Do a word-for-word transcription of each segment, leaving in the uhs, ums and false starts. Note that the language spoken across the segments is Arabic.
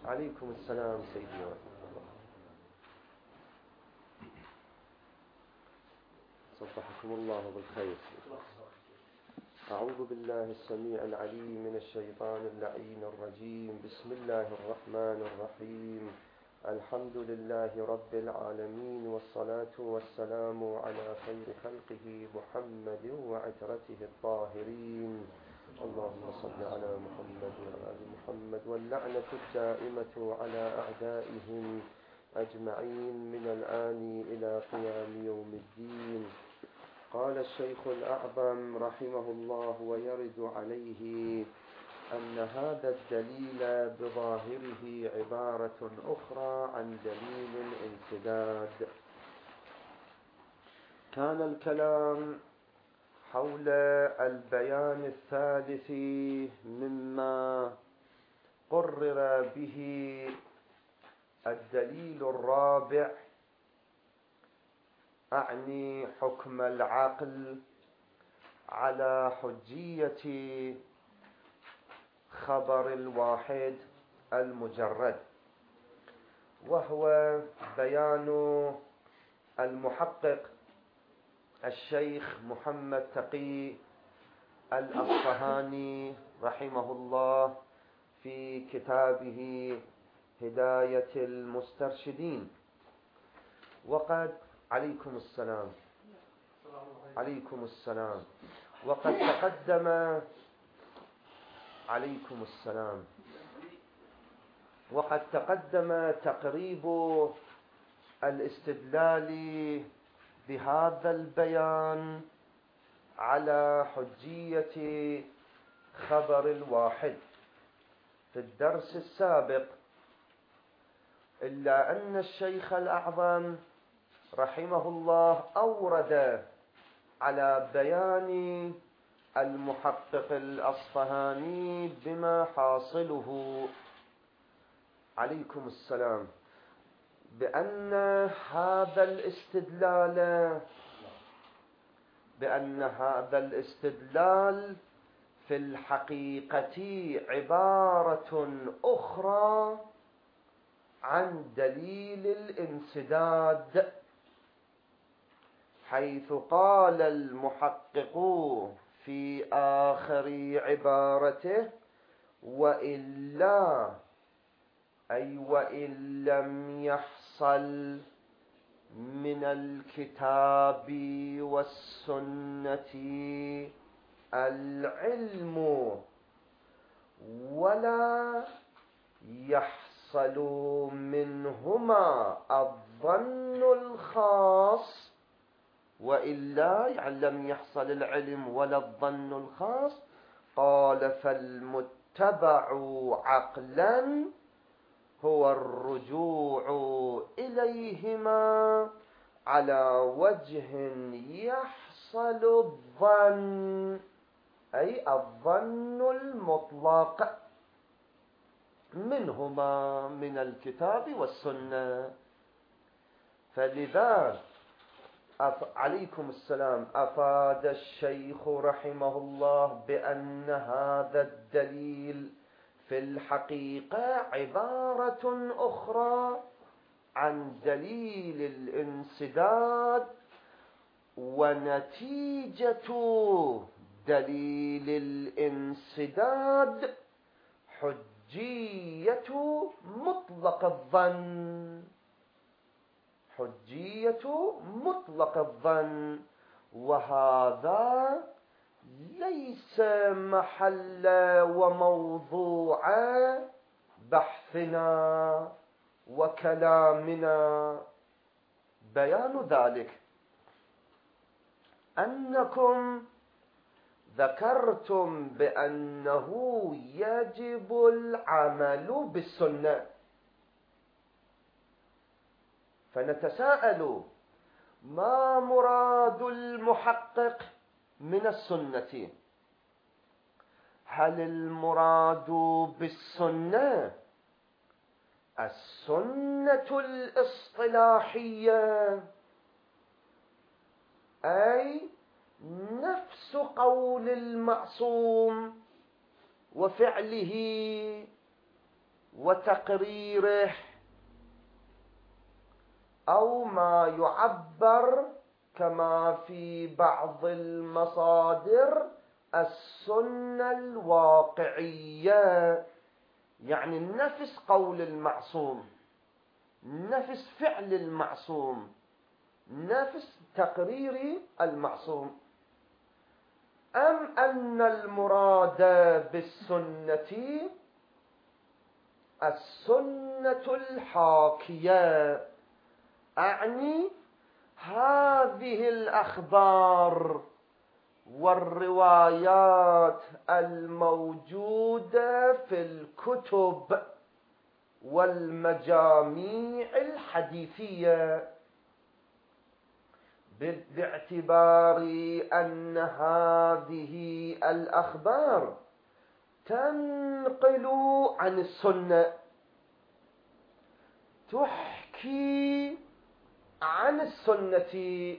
عليكم السلام سيدي ورحمة الله. صبحكم الله بالخير. أعوذ بالله السميع العليم من الشيطان اللعين الرجيم. بسم الله الرحمن الرحيم. الحمد لله رب العالمين، والصلاة والسلام على خير خلقه محمد وعترته الطاهرين. اللهم صل على محمد وآل محمد، واللعنة الدائمة على أعدائهم أجمعين من الآن إلى قيام يوم الدين. قال الشيخ الأعظم رحمه الله ويرد عليه أن هذا الدليل بظاهره عبارة أخرى عن دليل الانسداد. كان الكلام حول البيان الثالث مما قرر به الدليل الرابع، أعني حكم العقل على حجية خبر الواحد المجرد، وهو بيان المحقق الشيخ محمد تقي الأصفهاني رحمه الله في كتابه هداية المسترشدين. وقد عليكم السلام عليكم السلام وقد تقدم عليكم السلام وقد تقدم تقريب الاستدلال بهذا البيان على حجية خبر الواحد في الدرس السابق، إلا أن الشيخ الأعظم رحمه الله أورد على بيان المحقق الأصفهاني بما حاصله عليكم السلام بأن هذا الاستدلال بأن هذا الاستدلال في الحقيقة عبارة أخرى عن دليل الانسداد، حيث قال المحقق في آخر عبارته: وإلا أي وإن لم يحصل من الكتاب والسنة العلم ولا يحصل منهما الظن الخاص، وإلا يعني لم يحصل العلم ولا الظن الخاص، قال فالمتبع عقلا هو الرجوع إليهما على وجه يحصل الظن، أي الظن المطلق منهما من الكتاب والسنة. فلذا عليكم السلام أفاد الشيخ رحمه الله بأن هذا الدليل في الحقيقة عبارة أخرى عن دليل الانسداد، ونتيجة دليل الانسداد حجية مطلق الظن حجية مطلق الظن وهذا ليس محل وموضوع بحثنا وكلامنا. بيان ذلك أنكم ذكرتم بأنه يجب العمل بالسنة، فنتساءل ما مراد المحقق من السنة؟ هل المراد بالسنة السنة الاصطلاحية، أي نفس قول المعصوم وفعله وتقريره، أو ما يعبر كما في بعض المصادر السنة الواقعية، يعني نفس قول المعصوم، نفس فعل المعصوم، نفس تقرير المعصوم. أم أن المراد بالسنة السنة الحاكية، أعني هذه الأخبار والروايات الموجودة في الكتب والمجاميع الحديثية، باعتبار أن هذه الأخبار تنقل عن السنة، تحكي عن السنة،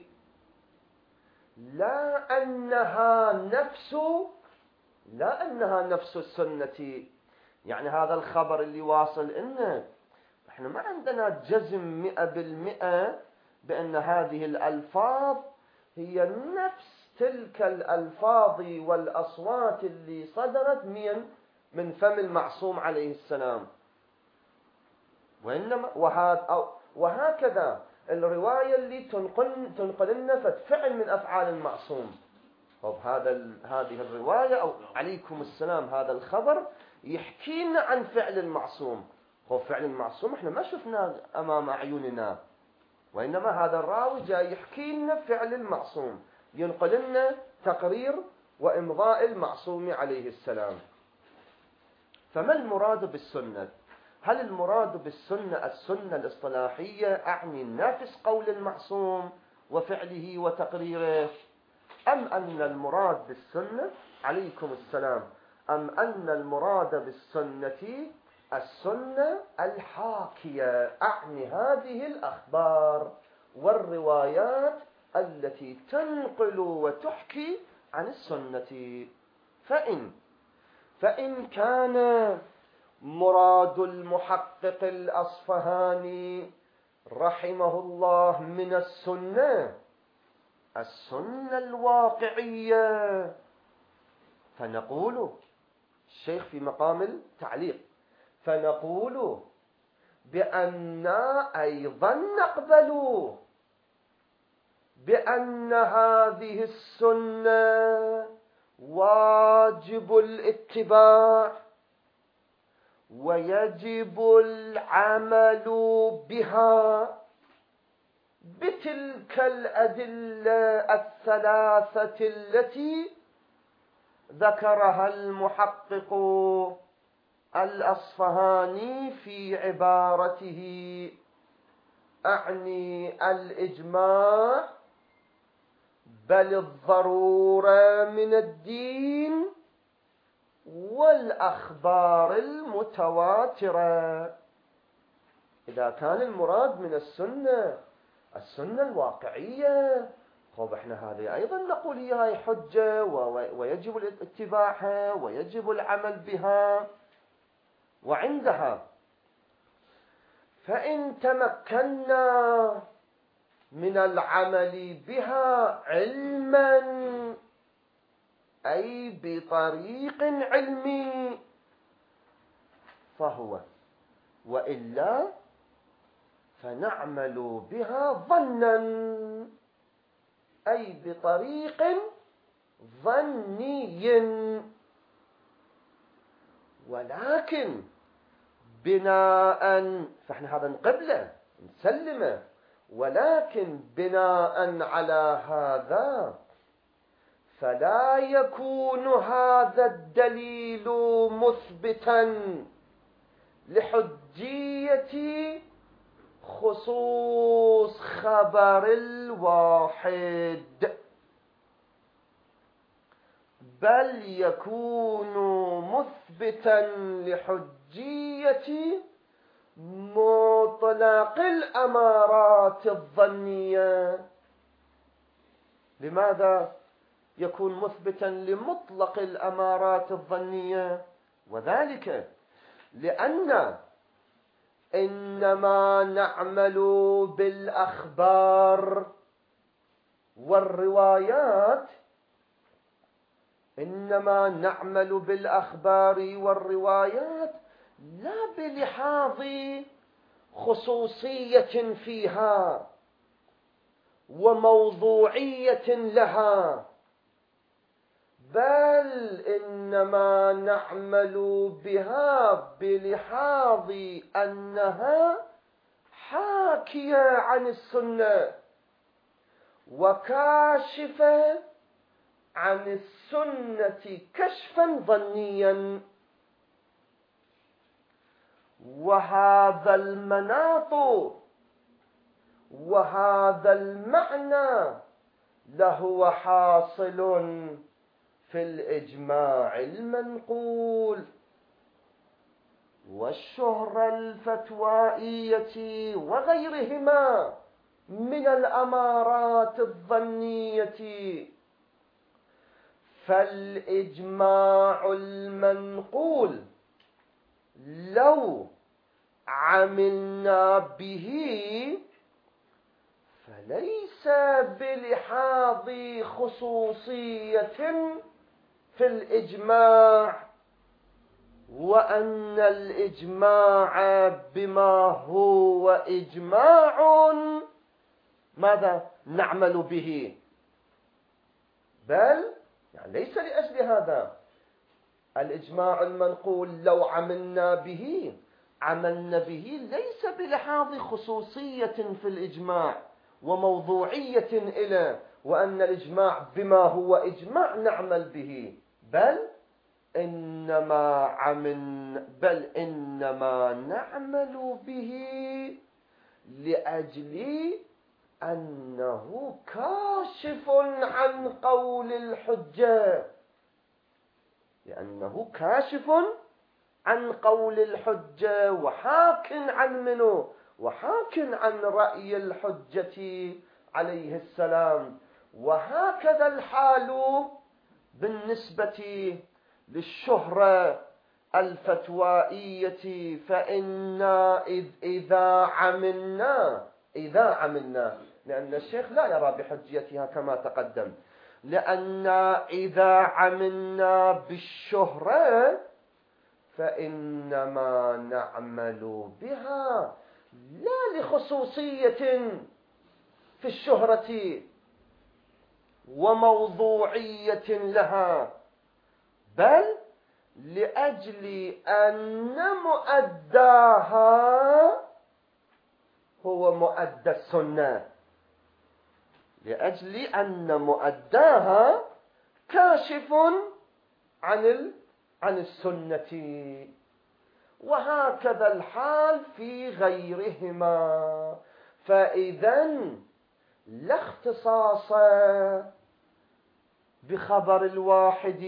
لا أنها نفس لا أنها نفس السنة. يعني هذا الخبر اللي واصل إنه إحنا ما عندنا جزم مئة بالمئة بأن هذه الألفاظ هي نفس تلك الألفاظ والأصوات اللي صدرت من من فم المعصوم عليه السلام، وإنما وهكذا الرواية اللي تنقل تنقل لنا فعل من أفعال المعصوم. طب هذا هذه الرواية أو عليكم السلام هذا الخبر يحكي لنا عن فعل المعصوم. هو فعل المعصوم احنا ما شفناه أمام أعيننا، وإنما هذا الراوي جاي يحكي لنا فعل المعصوم، ينقل لنا تقرير وإمضاء المعصوم عليه السلام. فما المراد بالسنة؟ هل المراد بالسنة السنة الاصطلاحية أعني نفس قول المعصوم وفعله وتقريره، أم أن المراد بالسنة عليكم السلام أم أن المراد بالسنة السنة الحاكية، أعني هذه الأخبار والروايات التي تنقل وتحكي عن السنة؟ فإن فإن كان مراد المحقق الأصفهاني رحمه الله من السنة السنة الواقعية، فنقول الشيخ في مقام التعليق، فنقول بأننا أيضا نقبل بأن هذه السنة واجب الاتباع ويجب العمل بها بتلك الأدلة الثلاثة التي ذكرها المحقق الأصفهاني في عبارته، أعني الإجماع بل الضرورة من الدين والأخبار المتواترة. إذا كان المراد من السنة السنة الواقعية، طب احنا هذه أيضا نقول هي حجة ويجب اتباعها ويجب العمل بها. وعندها فإن تمكنا من العمل بها علما أي بطريق علمي فهو، وإلا فنعمل بها ظنا أي بطريق ظني، ولكن بناء، فإحنا هذا نقبله نسلمه، ولكن بناء على هذا فلا يكون هذا الدليل مثبتا لحجية خصوص خبر الواحد، بل يكون مثبتا لحجية مطلق الأمارات الظنية. لماذا يكون مثبتا لمطلق الأمارات الظنية؟ وذلك لأن إنما نعمل بالأخبار والروايات إنما نعمل بالأخبار والروايات لا بلحاظ خصوصية فيها وموضوعية لها، بل إنما نعمل بها بلحاظ أنها حاكية عن السنة وكاشفة عن السنة كشفا ظنيا. وهذا المناط وهذا المعنى لهو حاصل في الإجماع المنقول والشهرة الفتوائية وغيرهما من الأمارات الظنية. فالإجماع المنقول لو عملنا به فليس بلحاظ خصوصية في الإجماع، وأن الإجماع بما هو إجماع ماذا نعمل به، بل يعني ليس لأجل هذا. الإجماع المنقول لو عملنا به عملنا به ليس بلحاظ خصوصية في الإجماع وموضوعية إلى وأن الإجماع بما هو إجماع نعمل به، بل إنما عمل بل إنما نعمل به لأجل أنه كاشف عن قول الحجة، لأنه كاشف عن قول الحجة وحاك عن منه وحاك عن رأي الحجة عليه السلام. وهكذا الحال بالنسبة للشهرة الفتوائية، فإنا إذا عملنا إذا عملنا لأن الشيخ لا يرى بحجيتها كما تقدم، لأن إذا عملنا بالشهرة فإنما نعمل بها لا لخصوصية في الشهرة وموضوعية لها، بل لأجل أن مؤداها هو مؤدى السنة، لأجل أن مؤداها كاشف عن عن السنة. وهكذا الحال في غيرهما. فإذا لا اختصاص بخبر الواحد،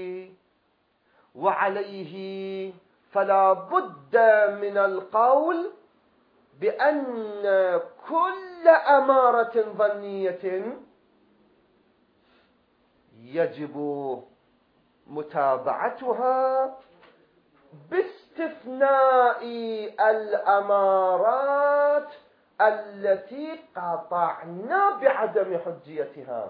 وعليه فلا بد من القول بأن كل أمارة ظنية يجب متابعتها باستثناء الأمارات التي قطعنا بعدم حجيتها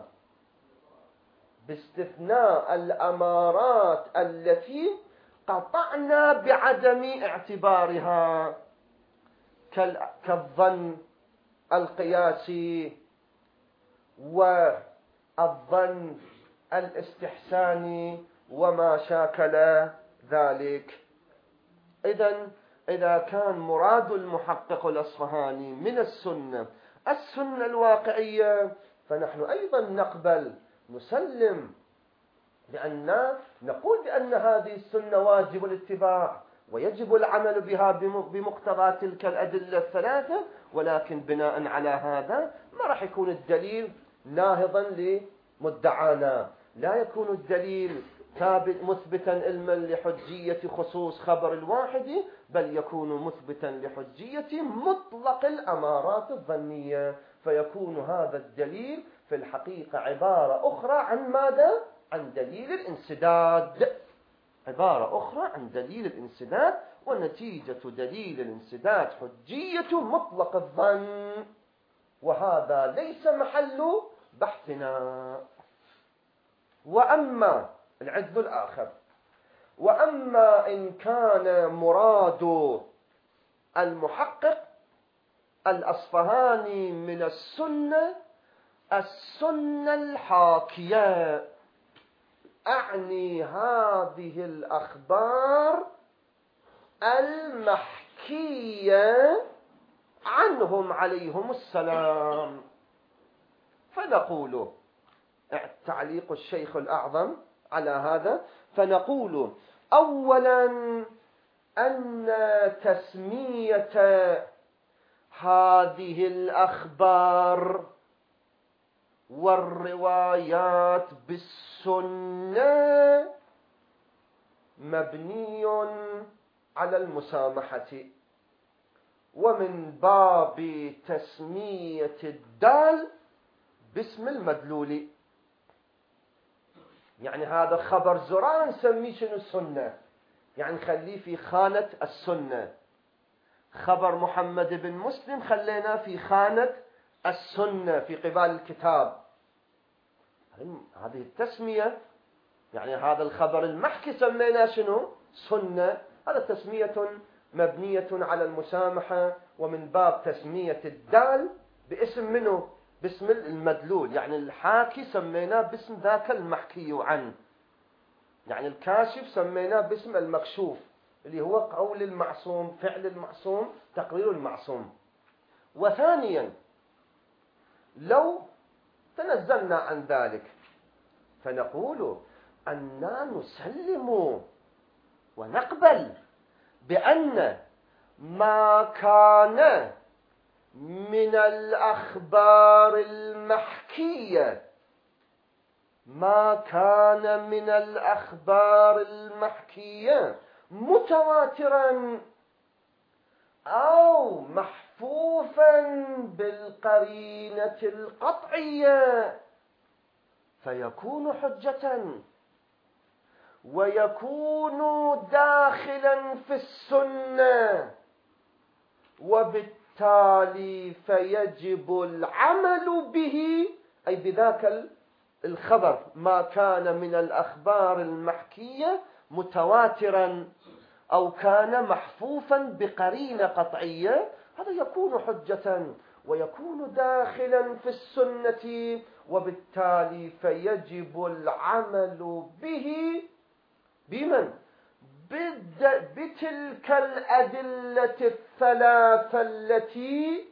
باستثناء الأمارات التي قطعنا بعدم اعتبارها كالظن القياسي والظن الاستحساني وما شاكل ذلك. إذن إذا كان مراد المحقق الأصفهاني من السنة السنة الواقعية، فنحن أيضا نقبل نسلم بأن نقول بأن هذه السنة واجب الاتباع ويجب العمل بها بمقتضى تلك الأدلة الثلاثة، ولكن بناء على هذا ما راح يكون الدليل ناهضا لمدعانا، لا يكون الدليل ثابت مثبتا علما لحجية خصوص خبر الواحد، بل يكون مثبتا لحجية مطلق الأمارات الظنية، فيكون هذا الدليل في الحقيقة عبارة أخرى عن ماذا؟ عن دليل الانسداد. عبارة أخرى عن دليل الانسداد، ونتيجة دليل الانسداد حجية مطلق الظن، وهذا ليس محل بحثنا. وأما العذر الآخر، وأما إن كان مراد المحقق الأصفهاني من السنة السنة الحاكية، أعني هذه الأخبار المحكية عنهم عليهم السلام. فنقول تعليق الشيخ الأعظم على هذا، فنقول أولا أن تسمية هذه الأخبار والروايات بالسنة مبني على المسامحة، ومن باب تسمية الدال باسم المدلول. يعني هذا خبر زرار نسميه شنو؟ السنة، يعني نخليه في خانة السنة. خبر محمد بن مسلم خلينا في خانة السنة في قبال الكتاب. هذه التسمية، يعني هذا الخبر المحكي سميناه شنو؟ سنة. هذا تسمية مبنية على المسامحة، ومن باب تسمية الدال باسم منه؟ باسم المدلول. يعني الحاكي سميناه باسم ذاك المحكي عنه، يعني الكاشف سميناه باسم المكشوف، اللي هو قول المعصوم، فعل المعصوم، تقرير المعصوم. وثانيا لو تنزلنا عن ذلك فنقول أننا نسلم ونقبل بأن ما كان من الأخبار المحكية ما كان من الأخبار المحكية متواترا أو محفوفا بالقرينة القطعية فيكون حجة، ويكون داخلا في السنة، وبالتالي فيجب العمل به، أي بذاك الخبر ما كان من الأخبار المحكية متواترا أو كان محفوفا بقرينة قطعية، هذا يكون حجة ويكون داخلا في السنة، وبالتالي فيجب العمل به بمن؟ بتلك الأدلة الثلاثة التي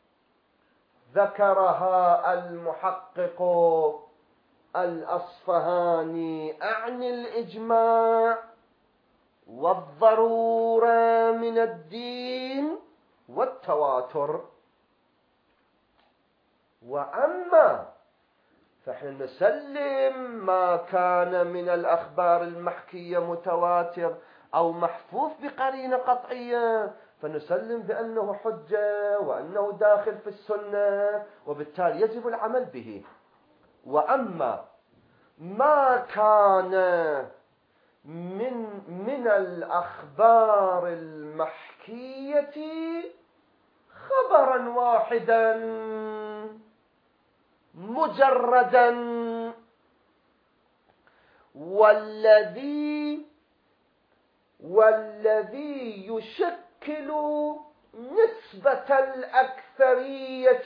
ذكرها المحقق الأصفهاني، أعني الإجماع والضرورة من الدين والتواتر. وأما فإحنا نسلم ما كان من الأخبار المحكية متواتر أو محفوف بقرينة قطعية، فنسلم بأنه حجة وأنه داخل في السنة، وبالتالي يجب العمل به. وأما ما كان من من الأخبار المحكية خبرا واحدا مجردا، والذي والذي يشكل نسبة الأكثرية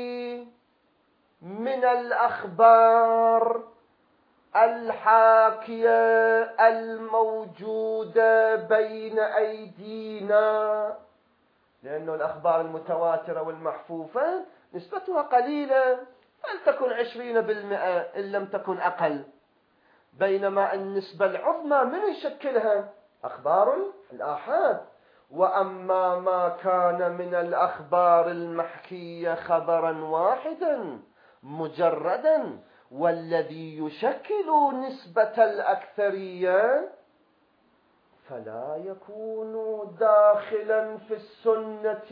من الأخبار الحاكية الموجودة بين أيدينا، لأن الأخبار المتواترة والمحفوفة نسبتها قليلة، فلتكن عشرين بالمئة إن لم تكن أقل، بينما النسبة العظمى من يشكلها؟ أخبار الآحاد. وأما ما كان من الأخبار المحكية خبرا واحدا مجردا والذي يشكل نسبة الأكثرية فلا يكون داخلا في السنة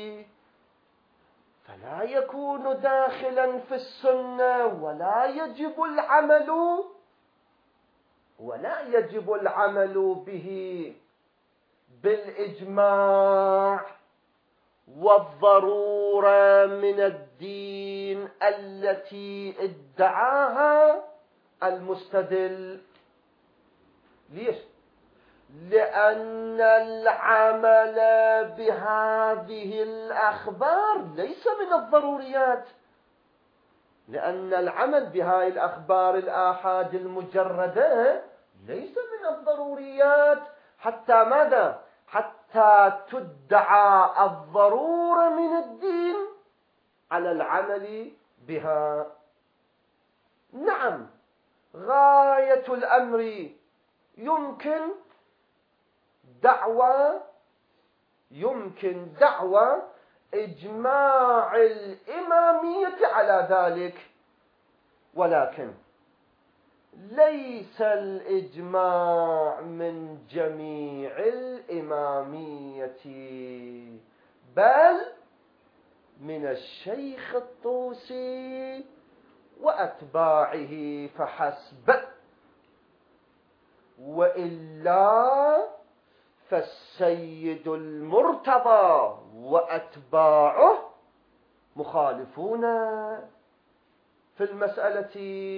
فلا يكون داخلا في السنة ولا يجب العمل ولا يجب العمل به بالإجماع والضرورة من الدين التي ادعاها المستدل. ليش؟ لأن العمل بهذه الأخبار ليس من الضروريات، لأن العمل بهذه الأخبار الآحاد المجردة ليس من الضروريات حتى ماذا؟ حتى تدعى الضرورة من الدين على العمل بها. نعم، غاية الأمر يمكن دعوى يمكن دعوى إجماع الإمامية على ذلك، ولكن ليس الإجماع من جميع الإمامية، بل من الشيخ الطوسي وأتباعه فحسب، وإلا فالسيد المرتضى وأتباعه مخالفون في المسألة.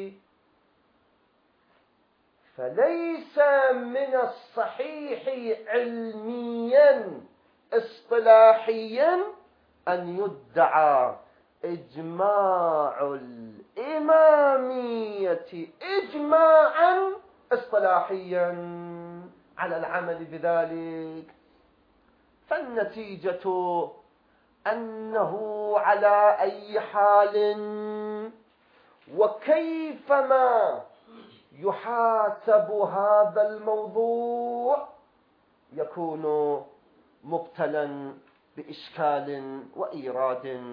فليس من الصحيح علميا اصطلاحيا أن يدعى إجماع الإمامية إجماعا اصطلاحيا على العمل بذلك. فالنتيجة أنه على أي حال وكيفما يحاسب هذا الموضوع يكون مبتلا بإشكال وإيراد.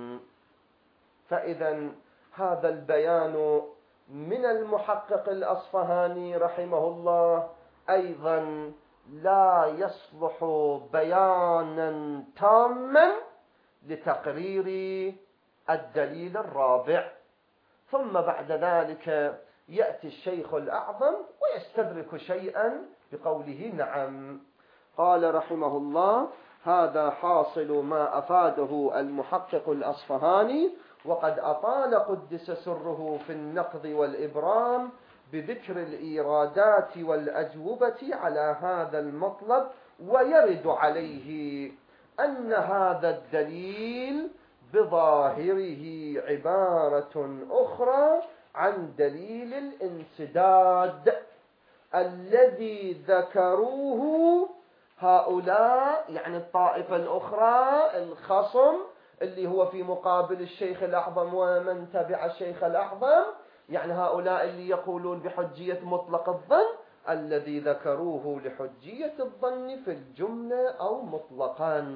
فإذا هذا البيان من المحقق الأصفهاني رحمه الله أيضا لا يصلح بيانا تاما لتقرير الدليل الرابع. ثم بعد ذلك يأتي الشيخ الأعظم ويستدرك شيئا بقوله نعم. قال رحمه الله: هذا حاصل ما أفاده المحقق الأصفهاني، وقد أطال قدس سره في النقض والإبرام بذكر الإيرادات والأجوبة على هذا المطلب، ويرد عليه أن هذا الدليل بظاهره عبارة أخرى عن دليل الانسداد الذي ذكروه هؤلاء، يعني الطائفة الأخرى الخصم اللي هو في مقابل الشيخ الأعظم ومن تبع الشيخ الأعظم، يعني هؤلاء اللي يقولون بحجية مطلق الظن الذي ذكروه لحجية الظن في الجملة أو مطلقا.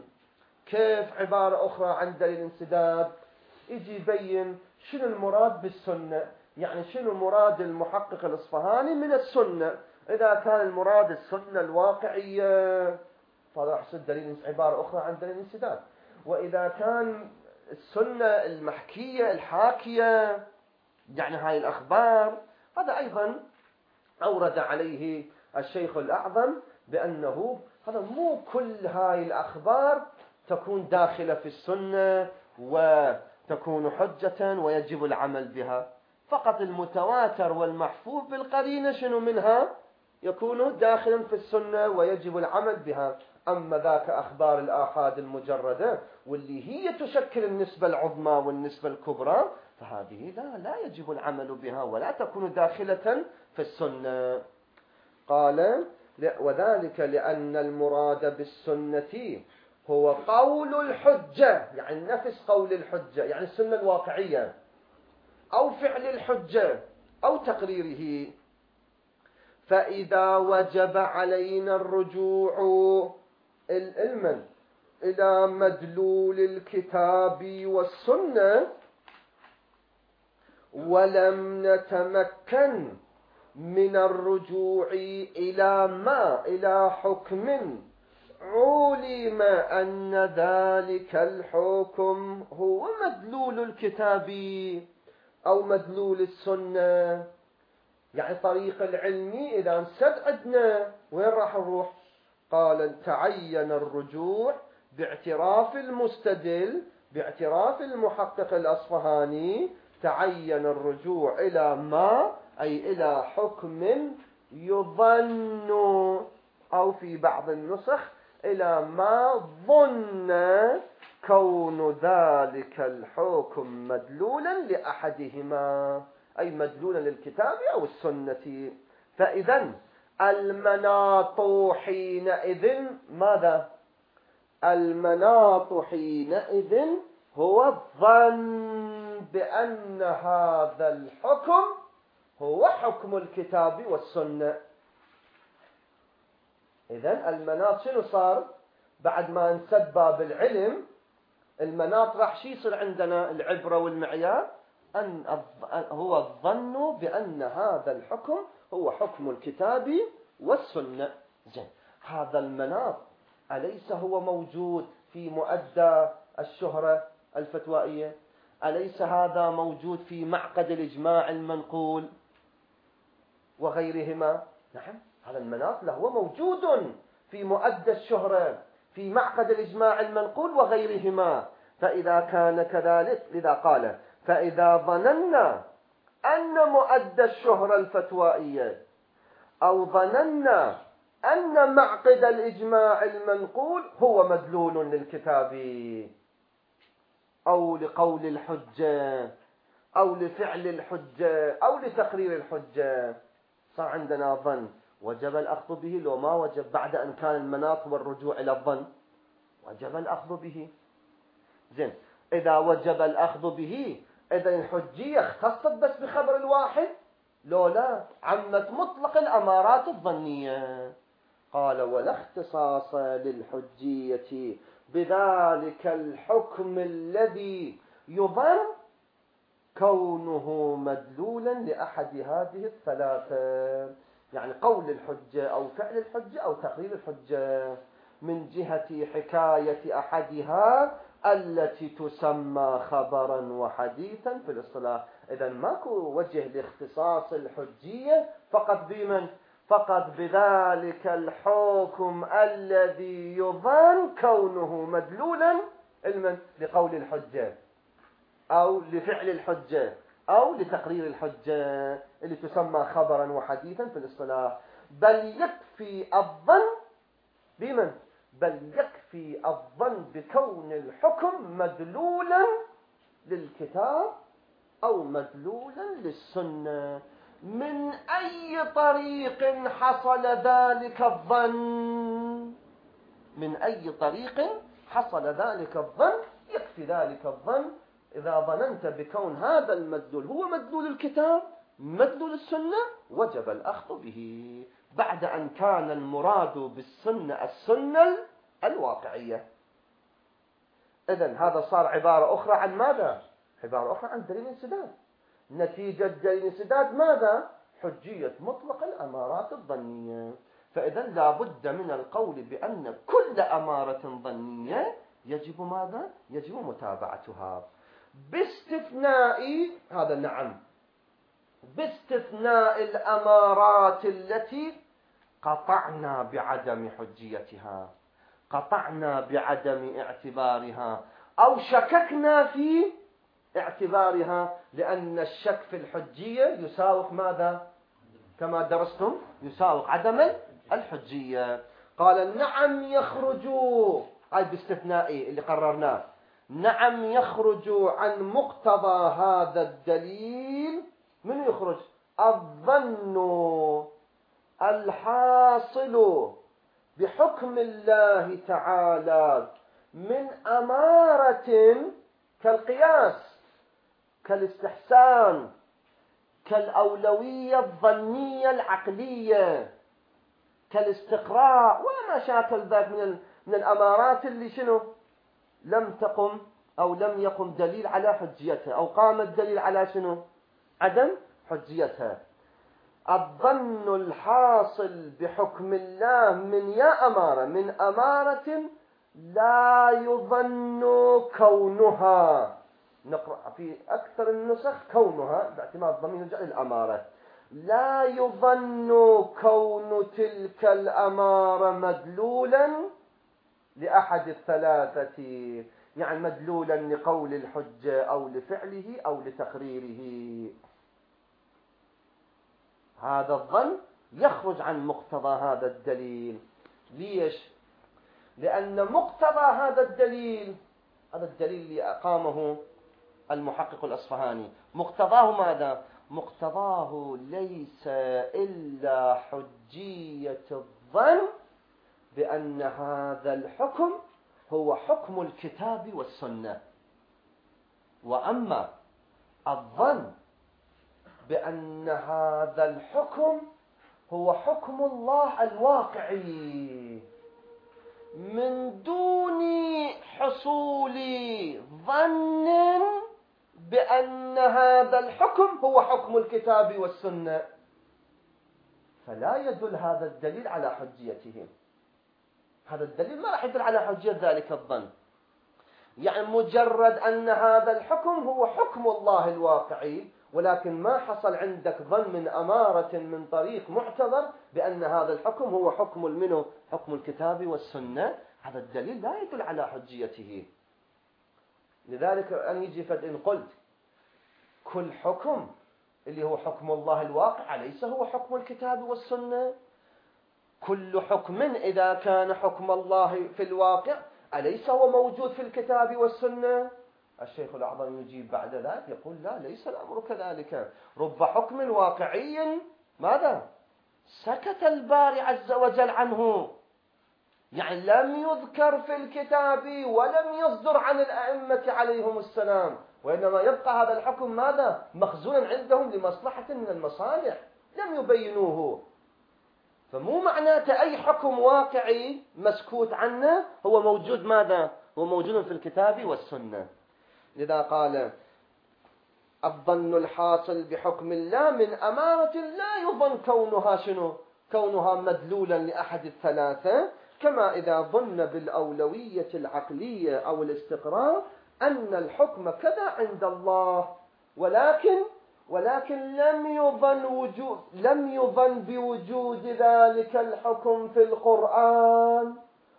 كيف عبارة أخرى عن دليل الانسداد؟ يجي يبين شنو المراد بالسنة، يعني شنو مراد المحقق الأصفهاني من السنة. إذا كان المراد السنة الواقعية فهذا أحسن دليل، عبارة أخرى عن دليل الانسداد. وإذا كان السنة المحكية الحاكية يعني هاي الأخبار، هذا أيضا أورد عليه الشيخ الأعظم بأنه هذا مو كل هاي الأخبار تكون داخلة في السنة وتكون حجة ويجب العمل بها، فقط المتواتر والمحفوظ بالقرينة شنو منها يكون داخلا في السنة ويجب العمل بها. أما ذاك أخبار الآحاد المجردة واللي هي تشكل النسبة العظمى والنسبة الكبرى، فهذه لا لا يجب العمل بها ولا تكون داخلة في السنة. قال: وذلك لأن المراد بالسنة هو قول الحجة، يعني نفس قول الحجة، يعني السنة الواقعية، أو فعل الحجة أو تقريره. فإذا وجب علينا الرجوع العلم إلى مدلول الكتاب والسنة ولم نتمكن من الرجوع إلى ما إلى حكم علم أن ذلك الحكم هو مدلول الكتاب أو مدلول السنة، يعني طريق العلمي إذا انسد عندنا وين راح نروح؟ قال تعين الرجوع باعتراف المستدل، باعتراف المحقق الأصفهاني، تعين الرجوع إلى ما أي إلى حكم يظن، أو في بعض النسخ إلى ما ظن كون ذلك الحكم مدلولا لأحدهما، أي مدلولا للكتاب أو السنة. فإذا المناط حينئذ ماذا؟ المناط حينئذ هو الظن بأن هذا الحكم هو حكم الكتاب والسنة. إذن المناط شنو صار؟ بعد ما انسد باب العلم، المناط راح شي يصير عندنا العبرة والمعيار؟ أن هو الظن بأن هذا الحكم هو حكم الكتاب والسنة. زين، هذا المناط أليس هو موجود في مؤدى الشهرة الفتوائية؟ أليس هذا موجود في معقد الإجماع المنقول وغيرهما؟ نعم، هذا المناط له موجود في مؤدى الشهرة، في معقد الإجماع المنقول وغيرهما. فإذا كان كذلك، لذا قال فإذا ظننا أن مؤدى الشهرة الفتوائية أو ظننا أن معقد الإجماع المنقول هو مدلول للكتاب أو لقول الحجة أو لفعل الحجة أو لتقرير الحجة، صار عندنا ظن، وجب الأخذ به لو ما وجب؟ بعد أن كان المناط والرجوع إلى الظن وجب الأخذ به. زين، إذا وجب الأخذ به إذا الحجية اختصت بس بخبر الواحد؟ لو لا، عمت مطلق الأمارات الظنية. قال ولا اختصاص للحجية بذلك الحكم الذي يظن كونه مدلولا لأحد هذه الثلاثة، يعني قول الحجة أو فعل الحجة أو تقرير الحجة، من جهة حكاية أحدها التي تسمى خبرا وحديثا في الاصطلاح. إذا ماكو وجه لاختصاص الحجية فقط بمن؟ فقط بذلك الحكم الذي يظن كونه مدلولا المن؟ لقول الحجة أو لفعل الحجة أو لتقرير الحجة اللي تسمى خبرا وحديثا في الاصطلاح. بل يكفي الظن بمن؟ بل يكفي الظن بكون الحكم مدلولا للكتاب أو مدلولا للسنة. من أي طريق حصل ذلك الظن؟ من أي طريق حصل ذلك الظن؟ يكفي ذلك الظن إذا ظننت بكون هذا المدلول هو مدلول الكتاب مدلول السنة وجب الأخذ به، بعد أن كان المراد بالسنة السنة الواقعية. إذن هذا صار عبارة أخرى عن ماذا؟ عبارة أخرى عن دليل انسداد. نتيجة دليل انسداد ماذا؟ حجية مطلق الأمارات الظنية. فإذا لا بد من القول بأن كل أمارة ظنية يجب ماذا؟ يجب متابعتها، باستثناء هذا نعم، باستثناء الأمارات التي قطعنا بعدم حجيتها، قطعنا بعدم اعتبارها أو شككنا في اعتبارها، لأن الشك في الحجية يساوق ماذا؟ كما درستم يساوق عدم الحجية. قال نعم يخرج، هاي باستثنائي اللي قررناه، نعم يخرج عن مقتضى هذا الدليل. من يخرج؟ الظن الحاصل بحكم الله تعالى من أمارة كالقياس، كالاستحسان، كالأولوية الظنية العقلية، كالاستقراء وما شاكل ذلك من من الأمارات اللي شنو لم تقم أو لم يقم دليل على حجيتها، أو قام الدليل على شنو؟ عدم حجيتها. الظن الحاصل بحكم الله من يا أمارة، من أمارة لا يظن كونها، نقرأ في أكثر النسخ كونها باعتماد ضمير الجعل الأمارة، لا يظن كون تلك الأمارة مدلولا لأحد الثلاثة، يعني مدلولا لقول الحجة أو لفعله أو لتقريره. هذا الظن يخرج عن مقتضى هذا الدليل. ليش؟ لأن مقتضى هذا الدليل، هذا الدليل اللي أقامه المحقق الأصفهاني، مقتضاه ماذا؟ مقتضاه ليس إلا حجية الظن بأن هذا الحكم هو حكم الكتاب والسنة. وأما الظن بأن هذا الحكم هو حكم الله الواقعي من دون حصول ظن بأن هذا الحكم هو حكم الكتاب والسنة، فلا يدل هذا الدليل على حجيته. هذا الدليل ما راح يدل على حجية ذلك الظن. يعني مجرد أن هذا الحكم هو حكم الله الواقعي، ولكن ما حصل عندك ظن من أمارة من طريق معتبر بأن هذا الحكم هو حكم منه حكم الكتاب والسنة، هذا الدليل لا يدل على حجيته. لذلك أن يجي فإن قلت كل حكم اللي هو حكم الله الواقع أليس هو حكم الكتاب والسنة؟ كل حكم إذا كان حكم الله في الواقع أليس هو موجود في الكتاب والسنة؟ الشيخ الأعظم يجيب بعد ذلك يقول لا، ليس الأمر كذلك. رب حكم واقعي ماذا؟ سكت الباري عز وجل عنه، يعني لم يذكر في الكتاب ولم يصدر عن الأئمة عليهم السلام، وإنما يبقى هذا الحكم ماذا؟ مخزونا عندهم لمصلحة من المصالح، لم يبينوه. فمو معناته أي حكم واقعي مسكوت عنه هو موجود ماذا؟ هو موجود في الكتاب والسنة. لذا قال الظن الحاصل بحكم الله من أمارة لا يظن كونها شنو؟ كونها مدلولا لأحد الثلاثة، كما إذا ظن بالأولوية العقلية أو الاستقرار أن الحكم كذا عند الله، ولكن ولكن لم يظن وجود لم يظن بوجود ذلك الحكم في القرآن،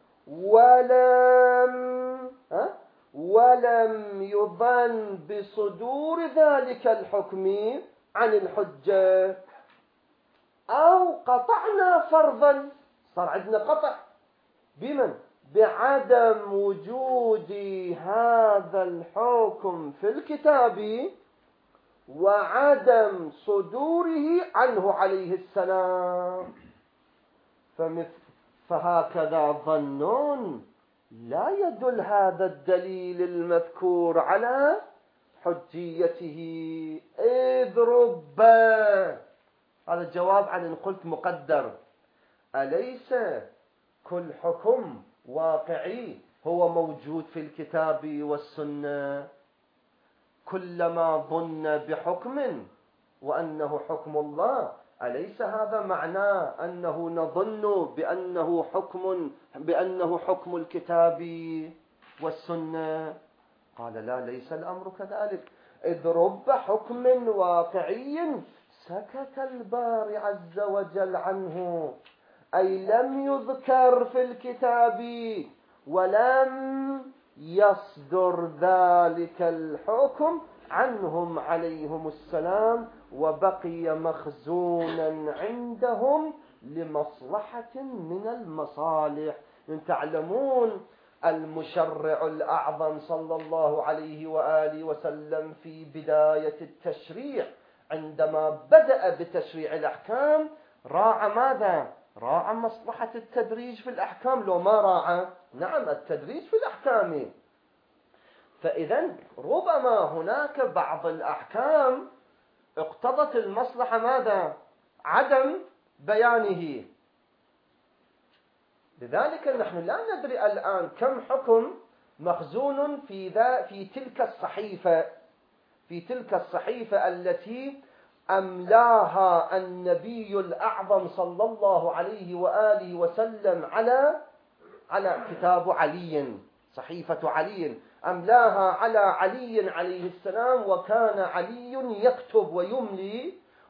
ولم ها ولم يظن بصدور ذلك الحكم عن الحجة، أو قطعنا فرضا، صار عندنا قطع بمن؟ بعدم وجود هذا الحكم في الكتاب وعدم صدوره عنه عليه السلام. فهكذا ظن لا يدل هذا الدليل المذكور على حجيته، إذ رب، هذا الجواب عن إن قلت مقدر، أليس كل حكم واقعي هو موجود في الكتاب والسنة؟ كلما ظن بحكم وأنه حكم الله أليس هذا معناه أنه نظن بأنه حكم بأنه حكم الكتاب والسنة؟ قال لا، ليس الأمر كذلك، إذ رب حكم واقعي سكت الباري عز وجل عنه، أي لم يذكر في الكتاب ولم يصدر ذلك الحكم عنهم عليهم السلام، وبقي مخزونا عندهم لمصلحة من المصالح. تعلمون المشرع الأعظم صلى الله عليه وآله وسلم في بداية التشريع عندما بدأ بتشريع الأحكام راعى ماذا؟ راعى مصلحة التدريج في الأحكام، لو ما راعى؟ نعم، التدريج في الأحكام. فإذا ربما هناك بعض الأحكام اقتضت المصلحة ماذا؟ عدم بيانه. لذلك نحن لا ندري الآن كم حكم مخزون في ذا في تلك الصحيفة في تلك الصحيفة التي أملاها النبي الأعظم صلى الله عليه وآله وسلم على على كتاب علي، صحيفة علي، أملاها على علي عليه السلام، وكان علي يكتب ويملي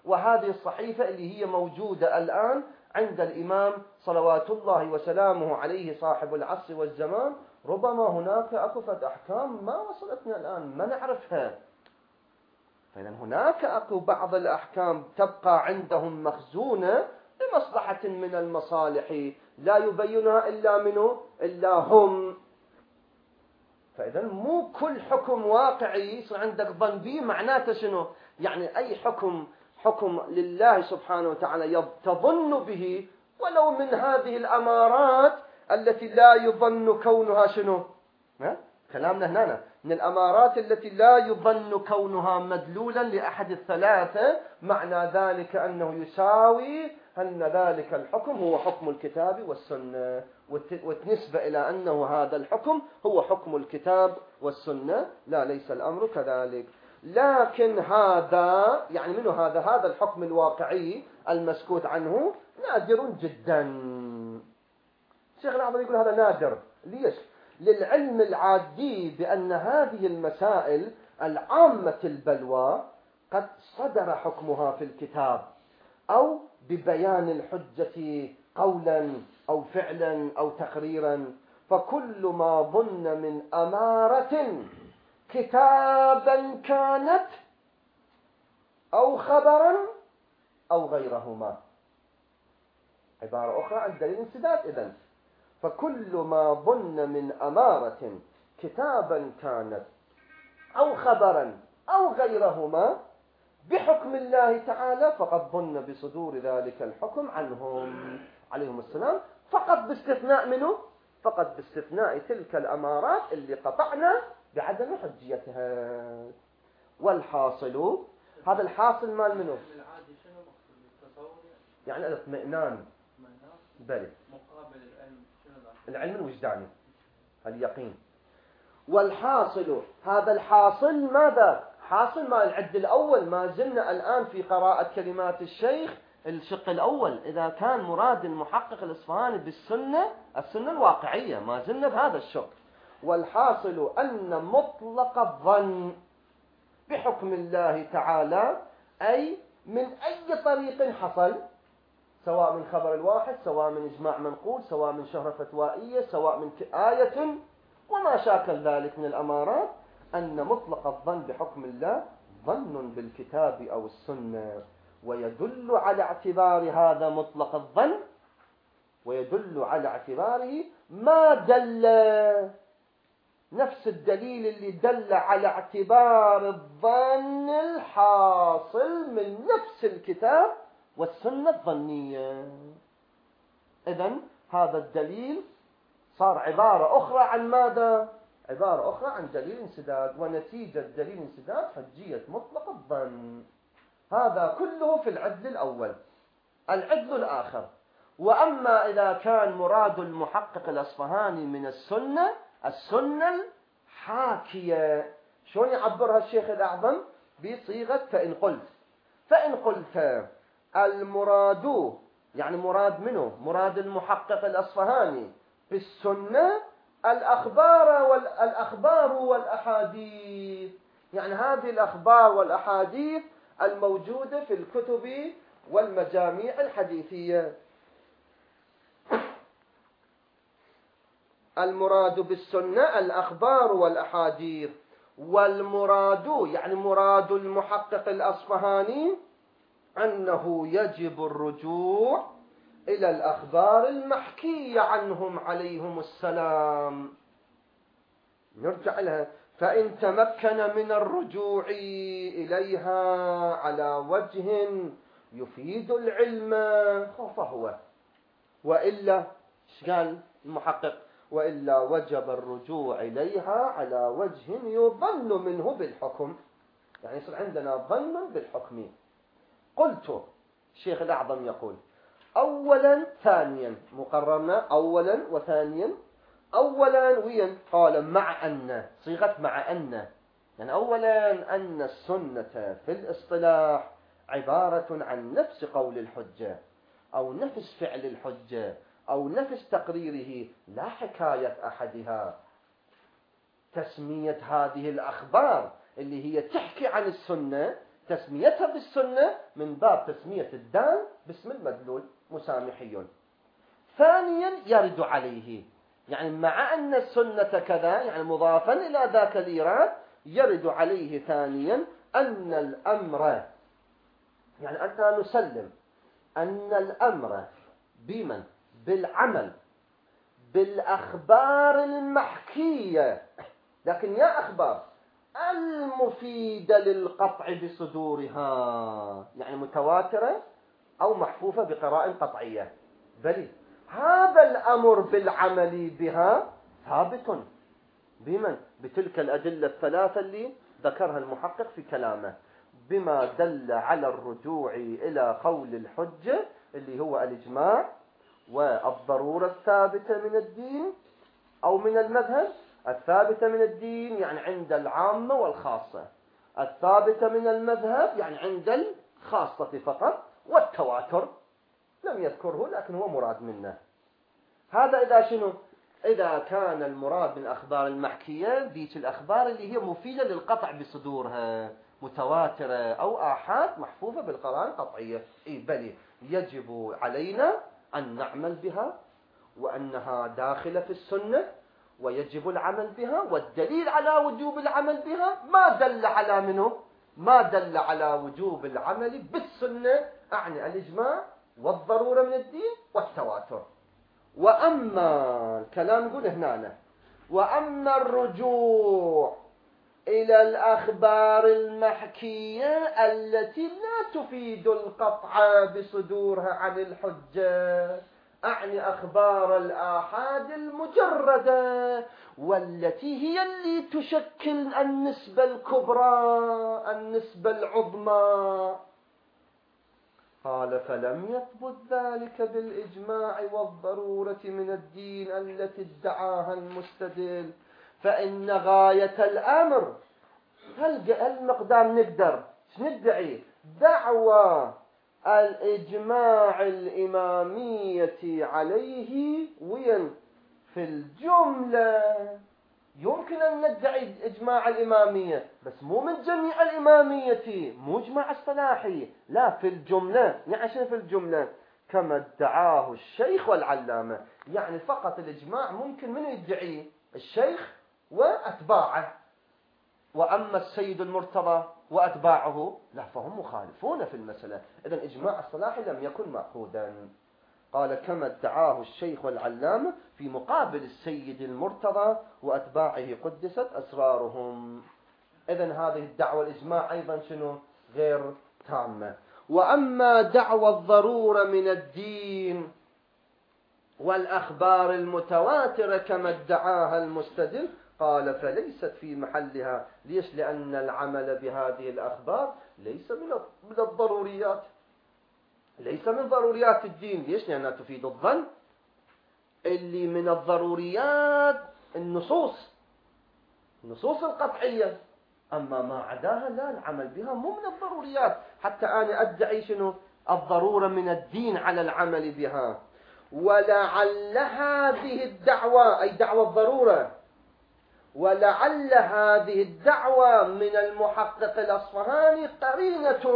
وهذه الصحيفة اللي هي موجودة الآن عند الإمام صلوات الله وسلامه عليه صاحب العصر والزمان، ربما هناك أكفة أحكام ما وصلتنا الآن ما نعرفها. فإذا هناك أكو بعض الأحكام تبقى عندهم مخزونة لمصلحة من المصالح لا يبينها إلا منه إلا هم. فإذا مو كل حكم واقعي يصير عندك ظن به معناته شنو؟ يعني أي حكم حكم لله سبحانه وتعالى تظن به ولو من هذه الأمارات التي لا يظن كونها شنو؟ ها؟ كلامنا هنا من الأمارات التي لا يظن كونها مدلولا لأحد الثلاثة، معنى ذلك أنه يساوي أن ذلك الحكم هو حكم الكتاب والسنة، وتنسبة إلى أنه هذا الحكم هو حكم الكتاب والسنة. لا، ليس الأمر كذلك. لكن هذا يعني منه هذا هذا الحكم الواقعي المسكوت عنه نادر جدا. الشيخ الأعظم يقول هذا نادر. ليش؟ للعلم العادي بأن هذه المسائل العامة البلوى قد صدر حكمها في الكتاب أو ببيان الحجة قولا أو فعلا أو تقريرا، فكل ما ظن من أمارة كتابا كانت أو خبرا أو غيرهما، عبارة أخرى عن دليل انسداد. إذن فكل ما ظن من أمارة كتابا كانت أو خبرا أو غيرهما بحكم الله تعالى فقد ظن بصدور ذلك الحكم عنهم عليهم السلام، فقط باستثناء منه فقط باستثناء تلك الأمارات اللي قطعنا بعدم حجيتها. والحاصل هذا الحاصل مال منه يعني الاطمئنان بل مقابل العلم العلم الوجداني اليقين. والحاصل هذا الحاصل ماذا؟ حاصل ما العد الأول. ما زلنا الآن في قراءة كلمات الشيخ الشق الأول، إذا كان مراد المحقق الإصفهاني بالسنة السنة الواقعية، ما زلنا بهذا الشق. والحاصل أن مطلق الظن بحكم الله تعالى أي من أي طريق حصل، سواء من خبر الواحد، سواء من إجماع منقول، سواء من شهرة فتوائية، سواء من آية وما شاكل ذلك من الأمارات، أن مطلق الظن بحكم الله ظن بالكتاب أو السنة. ويدل على اعتبار هذا مطلق الظن ويدل على اعتباره ما دل نفس الدليل اللي دل على اعتبار الظن الحاصل من نفس الكتاب والسنة الظنية. إذن هذا الدليل صار عبارة أخرى عن ماذا؟ عبارة أخرى عن دليل انسداد، ونتيجة دليل انسداد حجية مطلق الظن. هذا كله في العدل الأول. العدل الآخر، وأما إذا كان مراد المحقق الأصفهاني من السنة السنة الحاكية، شلون يعبرها الشيخ الأعظم؟ بصيغة فإن قلت. فإن قلت المراد يعني مراد منه مراد المحقق الأصفهاني بالسنة الأخبار والأخبار والأحاديث، يعني هذه الأخبار والأحاديث الموجودة في الكتب والمجاميع الحديثية. المراد بالسنة الأخبار والأحاديث، والمراد يعني مراد المحقق الأصفهاني أنه يجب الرجوع إلى الأخبار المحكية عنهم عليهم السلام. نرجع لها. فإن تمكن من الرجوع إليها على وجه يفيد العلم فهو، وإلا قال المحقق وإلا وجب الرجوع إليها على وجه يظن منه بالحكم، يعني يصير عندنا ظن بالحكم. قلت الشيخ الأعظم يقول أولا ثانيا، مقررنا أولا وثانيا. أولا وين؟ قال مع أن، صيغة مع أن، يعني أولا أن السنة في الاصطلاح عبارة عن نفس قول الحجة أو نفس فعل الحجة أو نفس تقريره، لا حكاية أحدها. تسمية هذه الأخبار اللي هي تحكي عن السنة تسميتها بالسنة من باب تسمية الدال باسم المدلول مسامحي. ثانيا يرد عليه، يعني مع أن السنة كذا يعني مضافا إلى ذاك الإيراد، يرد عليه ثانيا أن الأمر، يعني أننا نسلم أن الأمر بمن بالعمل بالأخبار المحكية، لكن يا أخبار المفيدة للقطع بصدورها، يعني متواترة أو محفوفة بقرائن قطعية، بل هذا الأمر بالعمل بها ثابت بمن بتلك الأدلة الثلاثة اللي ذكرها المحقق في كلامه، بما دل على الرجوع إلى قول الحجة اللي هو الإجماع، والضرورة الثابتة من الدين أو من المذهب. الثابتة من الدين يعني عند العامة والخاصة، الثابتة من المذهب يعني عند الخاصة فقط، والتواتر لم يذكره لكن هو مراد منه. هذا إذا شنو؟ إذا كان المراد من الأخبار المحكية ذيك الأخبار اللي هي مفيدة للقطع بصدورها، متواترة أو آحاد محفوفة بالقرائن القطعية، إيه بل يجب علينا أن نعمل بها وأنها داخلة في السنة ويجب العمل بها. والدليل على وجوب العمل بها ما دل على منه ما دل على وجوب العمل بالسنة، أعني الإجماع والضرورة من الدين والتواتر. وأما الكلام يقول هنا، وأما الرجوع إلى الأخبار المحكية التي لا تفيد القطع بصدورها عن الحجة، أعني أخبار الآحاد المجردة والتي هي اللي تشكل النسبة الكبرى النسبة العظمى، قال فلم يثبت ذلك بالإجماع والضرورة من الدين التي ادعاها المستدل، فإن غاية الأمر هل المقدام نقدر ندعي دعوى الإجماع الإمامية عليه وين في الجملة، يمكن أن ندعي إجماع الإمامية بس مو من جميع الإمامية، مو إجماع اصطلاحي، لا في الجملة. يعني عشان في الجملة كما ادعاه الشيخ والعلامة، يعني فقط الإجماع ممكن من يدعيه الشيخ وأتباعه، وأما السيد المرتضى وأتباعه لا، فهم مخالفون في المسألة. إذن إجماع الصلاح لم يكن مأخوذا. قال كما ادعاه الشيخ والعلامة في مقابل السيد المرتضى وأتباعه قدست أسرارهم. إذن هذه الدعوة الإجماع أيضا شنو؟ غير تامة. وأما دعوى الضرورة من الدين والأخبار المتواترة كما ادعاها المستدل، قال فليست في محلها. ليش؟ لأن العمل بهذه الأخبار ليس من الضروريات، ليس من ضروريات الدين. ليش؟ لأنها تفيد الظن. اللي من الضروريات النصوص النصوص القطعية، أما ما عداها لا، العمل بها مو من الضروريات. حتى أنا أدعي شنو؟ الضرورة من الدين على العمل بها. ولعل هذه الدعوة أي دعوة الضرورة، ولعل هذه الدعوة من المحقق الأصفهاني قرينة،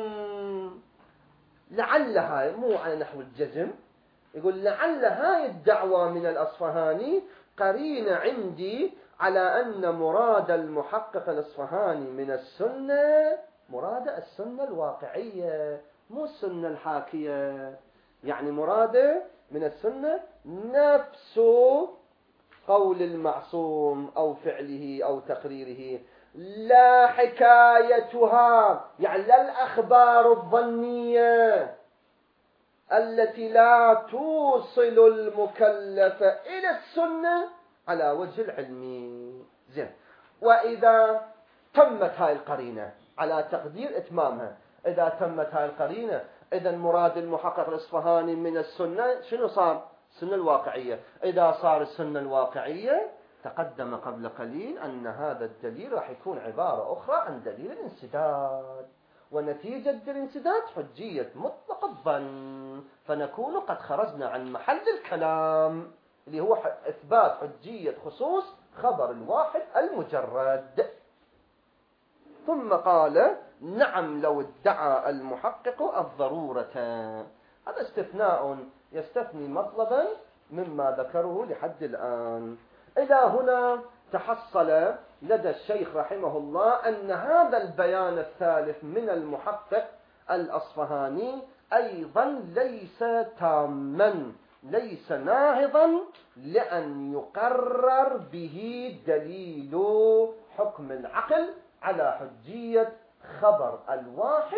لعلها مو على نحو الجزم، يقول لعل هاي الدعوة من الأصفهاني قرينة عندي على أن مراد المحقق الأصفهاني من السنة مراد السنة الواقعية مو السنة الحاكية. يعني مراده من السنة نفس قول المعصوم أو فعله أو تقريره، لا حكايتها، يعني لا الأخبار الظنية التي لا توصل المكلف إلى السنة على وجه العلمي. زين، وإذا تمت هاي القرينة على تقدير إتمامها، إذا تمت هاي القرينة إذن مراد المحقق الإصفهاني من السنة شنو صار؟ السنة الواقعية. إذا صار السنة الواقعية تقدم قبل قليل أن هذا الدليل راح يكون عبارة أخرى عن دليل الانسداد، ونتيجة الانسداد حجية مطلق الظن، فنكون قد خرجنا عن محل الكلام اللي هو إثبات حجية خصوص خبر الواحد المجرد. ثم قال نعم لو ادعى المحقق الضرورة. هذا استثناء يستثني مطلبا مما ذكره لحد الآن. إلى هنا تحصل لدى الشيخ رحمه الله أن هذا البيان الثالث من المحقق الأصفهاني أيضا ليس تاما، ليس ناهضا لأن يقرر به دليل حكم العقل على حجية خبر الواحد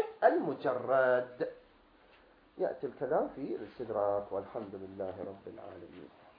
المجرد. يأتي الكلام في الاستدراك، والحمد لله رب العالمين.